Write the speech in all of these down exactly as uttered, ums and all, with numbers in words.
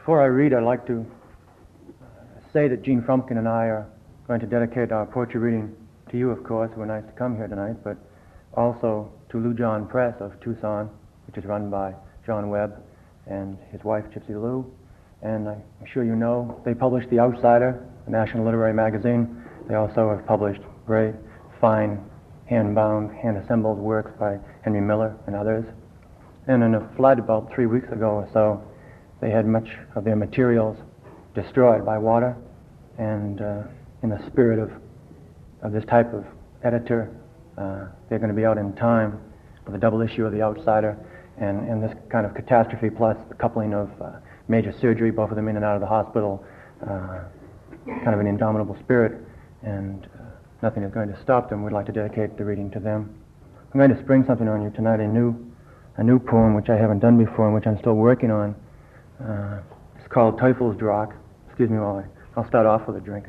Before I read, I'd like to say that Gene Frumkin and I are going to dedicate our poetry reading to you, of course. We're nice to come here tonight, but also to Lou John Press of Tucson, which is run by John Webb and his wife, Gypsy Lou. And I'm sure you know, they published The Outsider, a national literary magazine. They also have published very fine, hand-bound, hand-assembled works by Henry Miller and others. And in a flood about three weeks ago or so, they had much of their materials destroyed by water. And uh, in the spirit of, of this type of editor, uh, they're going to be out in time with a double issue of The Outsider, and, and this kind of catastrophe plus the coupling of uh, major surgery, both of them in and out of the hospital, uh, kind of an indomitable spirit, and uh, nothing is going to stop them. We'd like to dedicate the reading to them. I'm going to spring something on you tonight, a new a new poem which I haven't done before and which I'm still working on. Uh, it's called Teufelsdrache. Excuse me while I, I'll start off with a drink,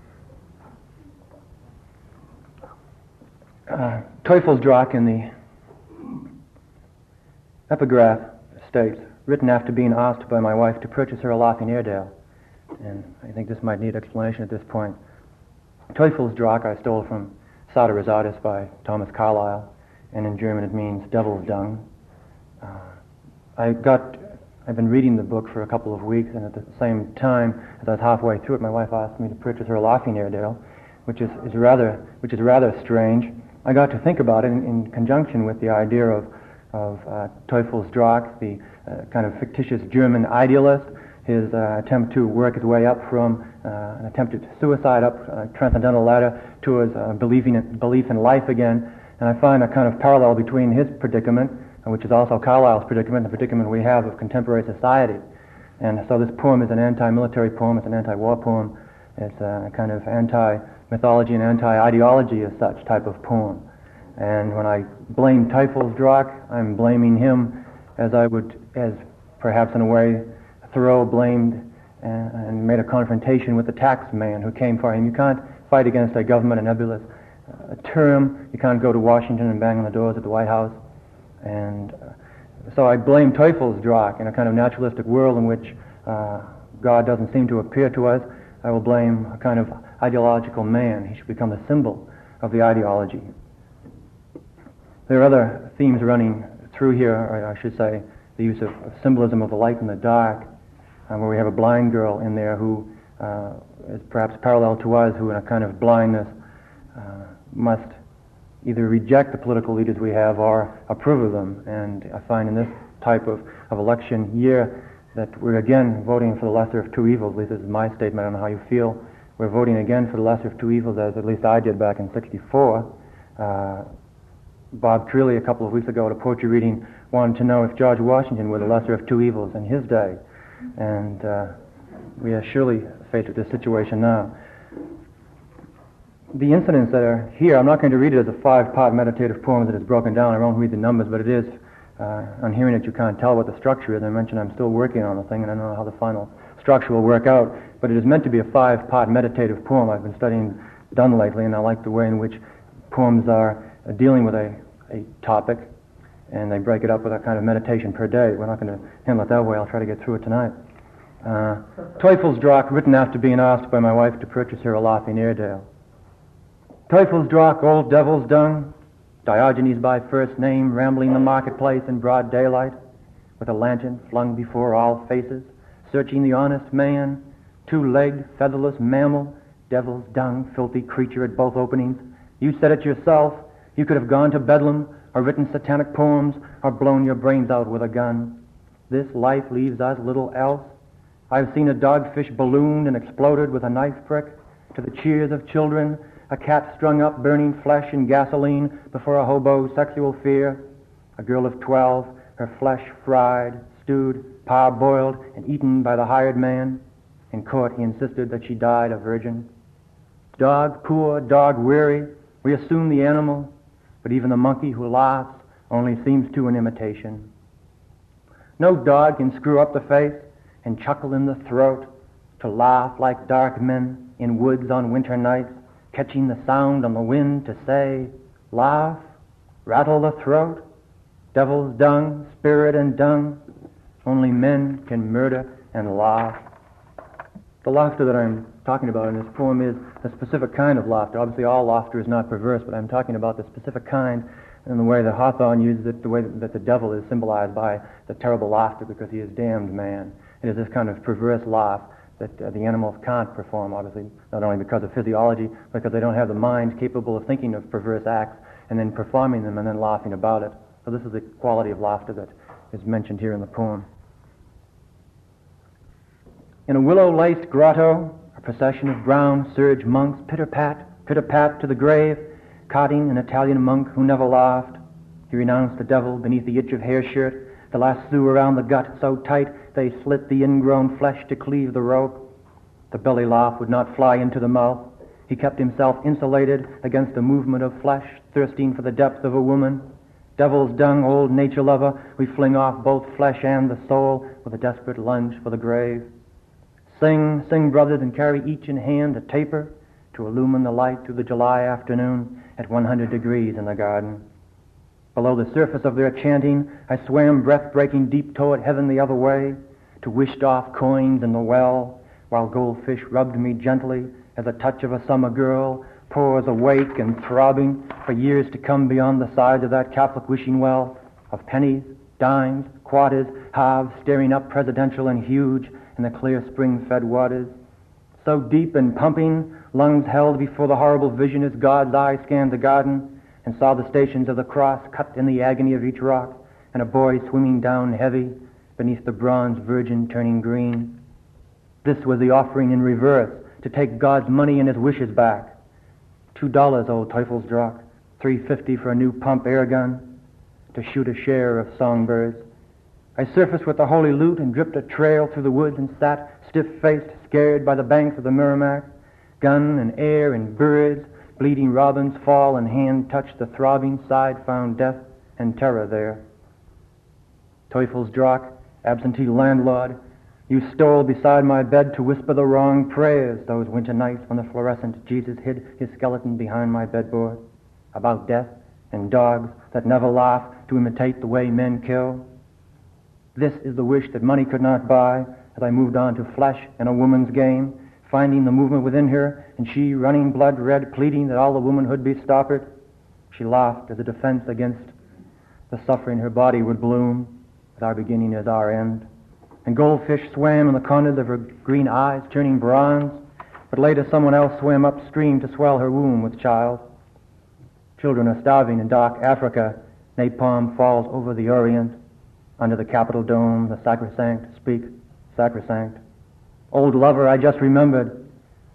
I think. Uh, Teufelsdrache in the epigraph states, written after being asked by my wife to purchase her a loft in Airedale. And I think this might need explanation at this point. Teufelsdrache I stole from Sada Rosatis by Thomas Carlyle, and in German it means devil's dung. Uh, I got, I've been reading the book for a couple of weeks, and at the same time, as I was halfway through it, my wife asked me to purchase her a loft in Airedale, which is, is rather, which is rather strange. I got to think about it in, in conjunction with the idea of, of uh, Teufelsdrache, the uh, kind of fictitious German idealist, his uh, attempt to work his way up from uh, an attempted suicide up a transcendental ladder to his uh, believing in, belief in life again. And I find a kind of parallel between his predicament, which is also Carlyle's predicament, the predicament we have of contemporary society. And so this poem is an anti-military poem, it's an anti-war poem, it's a kind of anti-mythology and anti-ideology as such type of poem. And when I blame Teufelsdrache, I'm blaming him as I would, as perhaps in a way Thoreau blamed and, and made a confrontation with the tax man who came for him. You can't fight against a government, a nebulous uh, term. You can't go to Washington and bang on the doors at the White House. And uh, so I blame Teufelsdrache in a kind of naturalistic world in which uh, God doesn't seem to appear to us. I will blame a kind of ideological man. He should become the symbol of the ideology. There are other themes running through here, or I should say the use of, of symbolism of the light and the dark, uh, where we have a blind girl in there who uh, is perhaps parallel to us, who in a kind of blindness uh, must either reject the political leaders we have or approve of them. And I find in this type of, of election year that we're again voting for the lesser of two evils. At least this is my statement. I don't know how you feel. We're voting again for the lesser of two evils, as at least I did back in sixty-four. Uh, Bob Creeley, a couple of weeks ago at a poetry reading, wanted to know if George Washington were the lesser of two evils in his day. And uh, we are surely faced with this situation now. The incidents that are here, I'm not going to read it as a five-part meditative poem that is broken down. I won't read the numbers, but it is, uh, on hearing it, you can't tell what the structure is. I mentioned I'm still working on the thing, and I don't know how the final structure will work out, but it is meant to be a five-part meditative poem. I've been studying Donne lately, and I like the way in which poems are uh, dealing with a, a topic, and they break it up with a kind of meditation per day. We're not going to handle it that way. I'll try to get through it tonight. Uh, Teufelsdrache, written after being asked by my wife to purchase her a loft in Airedale. Teufelsdrache, old devil's dung, Diogenes by first name, rambling the marketplace in broad daylight, with a lantern flung before all faces, searching the honest man, two-legged, featherless mammal, devil's dung, filthy creature at both openings. You said it yourself. You could have gone to Bedlam, or written satanic poems, or blown your brains out with a gun. This life leaves us little else. I've seen a dogfish ballooned and exploded with a knife prick, to the cheers of children, a cat strung up burning flesh in gasoline before a hobo's sexual fear, a girl of twelve, her flesh fried, stewed, parboiled, and eaten by the hired man. In court he insisted that she died a virgin. Dog poor, dog weary, we assume the animal, but even the monkey who laughs only seems to an imitation. No dog can screw up the face and chuckle in the throat, to laugh like dark men in woods on winter nights, catching the sound on the wind to say, laugh, rattle the throat, devil's dung, spirit and dung. Only men can murder and laugh. The laughter that I'm talking about in this poem is a specific kind of laughter. Obviously, all laughter is not perverse, but I'm talking about the specific kind and the way that Hawthorne uses it, the way that the devil is symbolized by the terrible laughter because he is damned man. It is this kind of perverse laugh that uh, the animals can't perform, obviously, not only because of physiology, but because they don't have the mind capable of thinking of perverse acts and then performing them and then laughing about it. So this is the quality of laughter that is mentioned here in the poem. In a willow-laced grotto, a procession of brown serge monks pitter-pat, pitter-pat to the grave, carting an Italian monk who never laughed. He renounced the devil beneath the itch of hair shirt, the lasso around the gut so tight they slit the ingrown flesh to cleave the rope. The belly laugh would not fly into the mouth. He kept himself insulated against the movement of flesh, thirsting for the depth of a woman. Devil's dung, old nature lover, we fling off both flesh and the soul with a desperate lunge for the grave. Sing, sing, brothers, and carry each in hand a taper to illumine the light through the July afternoon at one hundred degrees in the garden. Below the surface of their chanting, I swam breath-breaking deep toward heaven the other way, to wished off coins in the well, while goldfish rubbed me gently as the touch of a summer girl pours awake and throbbing for years to come beyond the sides of that Catholic wishing well of pennies, dimes, quarters, halves staring up presidential and huge in the clear spring-fed waters. So deep and pumping, lungs held before the horrible vision as God's eye scanned the garden and saw the stations of the cross cut in the agony of each rock, and a boy swimming down heavy beneath the bronze virgin turning green. This was the offering in reverse, to take God's money and his wishes back. Two dollars, old Teufelsdrock, three fifty for a new pump air gun, to shoot a share of songbirds. I surfaced with the holy loot and dripped a trail through the woods and sat stiff-faced, scared by the banks of the Merrimack. Gun and air and birds, bleeding robins fall and hand touch the throbbing side, found death and terror there. Teufelsdrock, absentee landlord, you stole beside my bed to whisper the wrong prayers those winter nights when the fluorescent Jesus hid his skeleton behind my bedboard, about death and dogs that never laugh to imitate the way men kill. This is the wish that money could not buy, as I moved on to flesh and a woman's game, finding the movement within her, and she running blood red, pleading that all the womanhood be stoppered. She laughed as a defense against the suffering her body would bloom, as our beginning is our end. And goldfish swam in the corners of her green eyes, turning bronze, but later someone else swam upstream to swell her womb with child. Children are starving in dark Africa. Napalm falls over the Orient. Under the Capitol dome, the sacrosanct speak, sacrosanct. Old lover, I just remembered.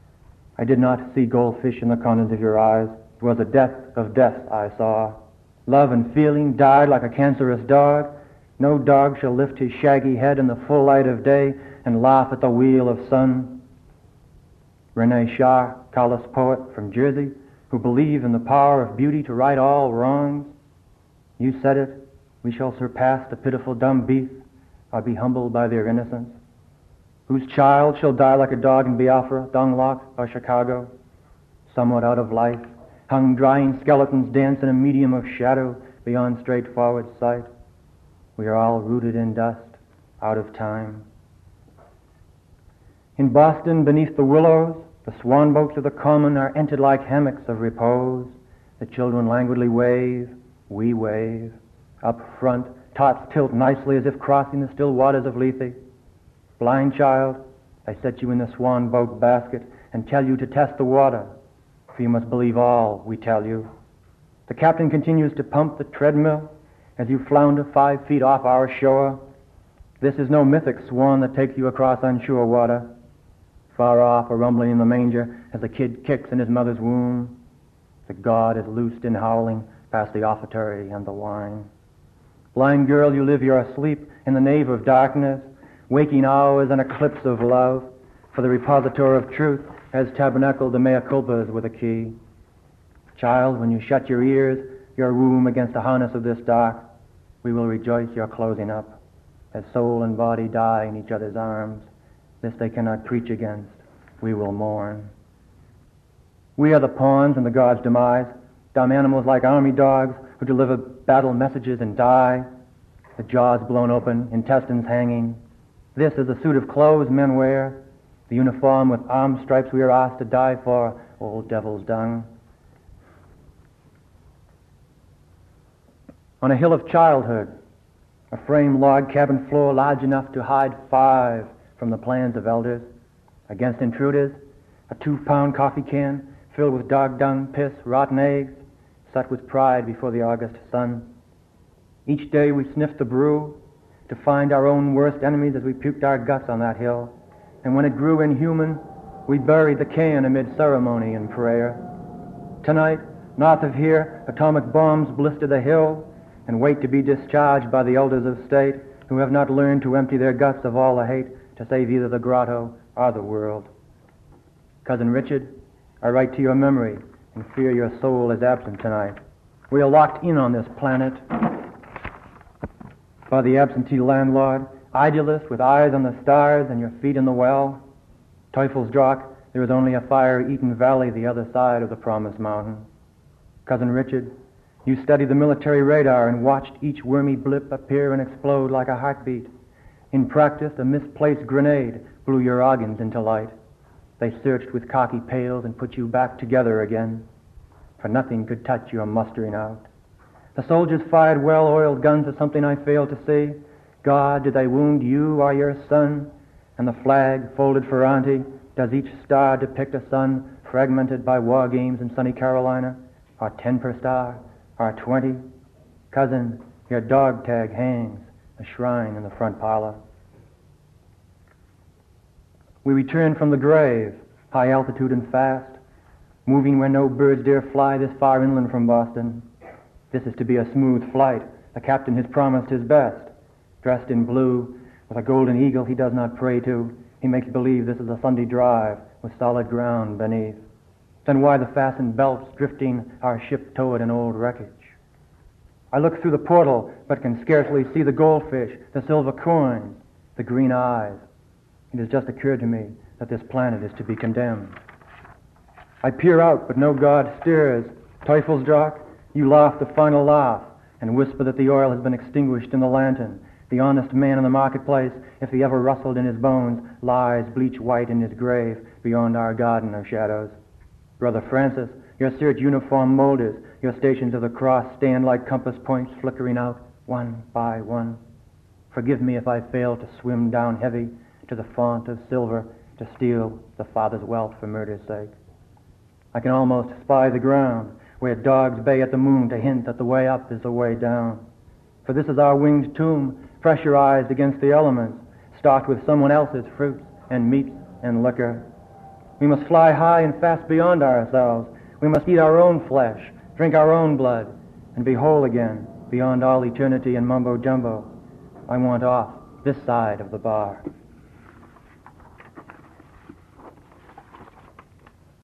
I did not see goldfish in the corners of your eyes. It was a death of death I saw. Love and feeling died like a cancerous dog. No dog shall lift his shaggy head in the full light of day and laugh at the wheel of sun. Rene Shah, callous poet from Jersey, who believed in the power of beauty to right all wrongs. You said it. We shall surpass the pitiful dumb beasts, or be humbled by their innocence. Whose child shall die like a dog in Biafra, Donglock, or Chicago, somewhat out of life, hung drying skeletons dance in a medium of shadow beyond straightforward sight. We are all rooted in dust, out of time. In Boston, beneath the willows, the swan boats of the common are entered like hammocks of repose. The children languidly wave, we wave. Up front, tots tilt nicely as if crossing the still waters of Lethe. Blind child, I set you in the swan boat basket and tell you to test the water, for you must believe all we tell you. The captain continues to pump the treadmill as you flounder five feet off our shore. This is no mythic swan that takes you across unsure water. Far off, a rumbling in the manger as the kid kicks in his mother's womb. The god is loosed in howling past the offertory and the wine. Blind girl, you live your sleep in the nave of darkness, waking hours an eclipse of love, for the repository of truth has tabernacled the mea culpas with a key. Child, when you shut your ears, your womb against the harness of this dark, we will rejoice your closing up, as soul and body die in each other's arms. This they cannot preach against, we will mourn. We are the pawns in the god's demise, dumb animals like army dogs who deliver battle messages and die, the jaws blown open, intestines hanging. This is the suit of clothes men wear, the uniform with arm stripes we are asked to die for, old devil's dung. On a hill of childhood, a frame log cabin floor large enough to hide five from the plans of elders. Against intruders, a two-pound coffee can filled with dog dung, piss, rotten eggs, set with pride before the August sun. Each day we sniffed the brew to find our own worst enemies as we puked our guts on that hill. And when it grew inhuman, we buried the can amid ceremony and prayer. Tonight, north of here, atomic bombs blister the hill and wait to be discharged by the elders of state who have not learned to empty their guts of all the hate to save either the grotto or the world. Cousin Richard, I write to your memory and fear your soul is absent tonight. We are locked in on this planet by the absentee landlord, idealist with eyes on the stars and your feet in the well. Teufelsdrach, there is only a fire-eaten valley the other side of the promised mountain. Cousin Richard, you studied the military radar and watched each wormy blip appear and explode like a heartbeat. In practice, a misplaced grenade blew your organs into light. They searched with cocky pails and put you back together again, for nothing could touch your mustering out. The soldiers fired well-oiled guns at something I failed to see. God, did they wound you or your son? And the flag, folded for auntie, does each star depict a son fragmented by war games in sunny Carolina? Or ten per star? Or twenty? Cousin, your dog tag hangs, a shrine in the front parlor. We return from the grave, high altitude and fast, moving where no birds dare fly this far inland from Boston. This is to be a smooth flight. The captain has promised his best. Dressed in blue, with a golden eagle he does not pray to, he makes believe this is a Sunday drive with solid ground beneath. Then why the fastened belts drifting our ship toward an old wreckage? I look through the portal, but can scarcely see the goldfish, the silver coins, the green eyes. It has just occurred to me that this planet is to be condemned. I peer out, but no God stirs. Teufelsdrach, you laugh the final laugh and whisper that the oil has been extinguished in the lantern. The honest man in the marketplace, if he ever rustled in his bones, lies bleach white in his grave beyond our garden of shadows. Brother Francis, your serge uniform molders, your stations of the cross stand like compass points flickering out one by one. Forgive me if I fail to swim down heavy to the font of silver to steal the Father's wealth for murder's sake. I can almost spy the ground where dogs bay at the moon to hint that the way up is the way down. For this is our winged tomb, pressurized against the elements, stocked with someone else's fruits and meats and liquor. We must fly high and fast beyond ourselves. We must eat our own flesh, drink our own blood, and be whole again beyond all eternity and mumbo-jumbo. I want off this side of the bar.